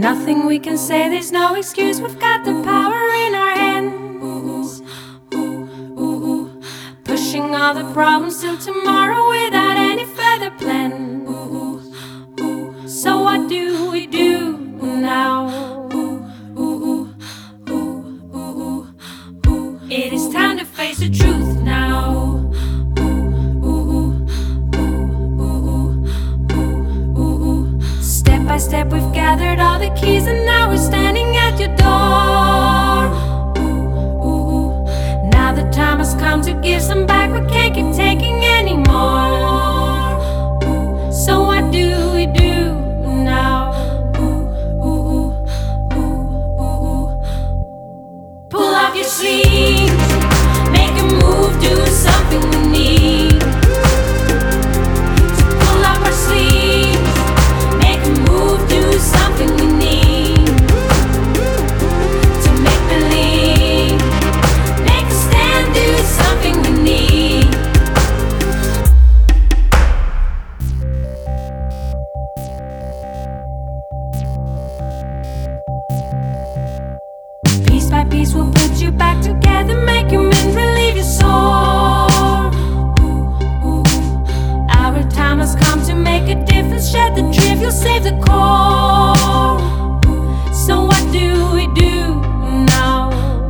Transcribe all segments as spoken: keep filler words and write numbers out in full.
nothing we can say, there's no excuse. We've got the power in our hands, pushing all the problems till tomorrow without any further plan. So what do we do now? It is time to face the truth now. Step by step we've gathered all the keys, and now we're standing at your door. Now the time has come to give some back, we can't keep taking anymore. So what do we do now? Pull up your sleeves, make a move, do something we need. So pull up our sleeves, make a move, do something we need. To make believe, make a stand, do something we need. Piece by piece we'll put you back together, make you mend, relieve your sore. Our time has come to make a difference, shed the trivial, save the core. So what do we do now?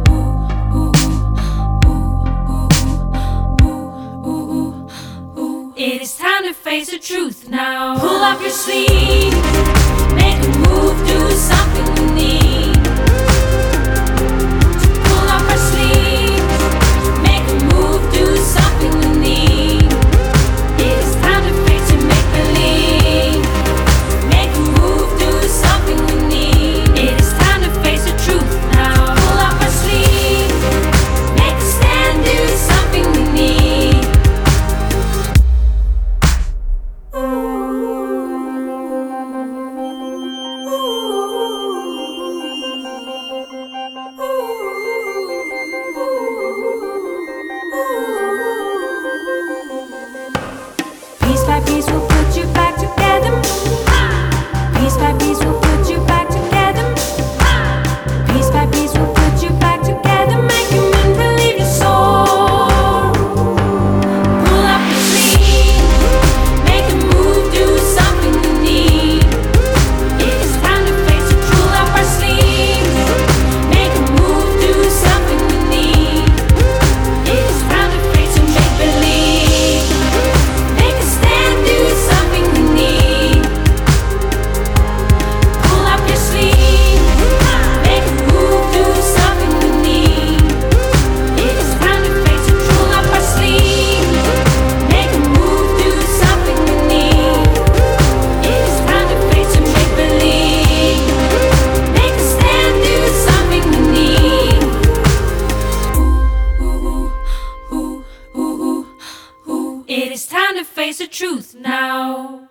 It is time to face the truth now. Pull up your sleeve, make a move, do something we need. Pull up our sleeves, make a move, do something we need. It is time to face it, make believe. Make a move, do something we need. It is time to face the truth now. Pull up our sleeves, make a stand, do something we need. Piece by piece we'll put you back together. Piece by piece we'll put you back together. Piece by piece we'll put you back together, make you mend, relieve your sore. Pull up your sleeve, make a move, do something we need. It is time to face it, pull up our sleeves, make a move, do something we need. It is time to face it, make believe. Make a stand, do something we need. Pull up your sleeve, make a move, do something we need. It is time to face it, pull up our sleeve, make a move, do something we need. It is time to face it, make believe. Make a stand, do something we need. It is time to face the truth now.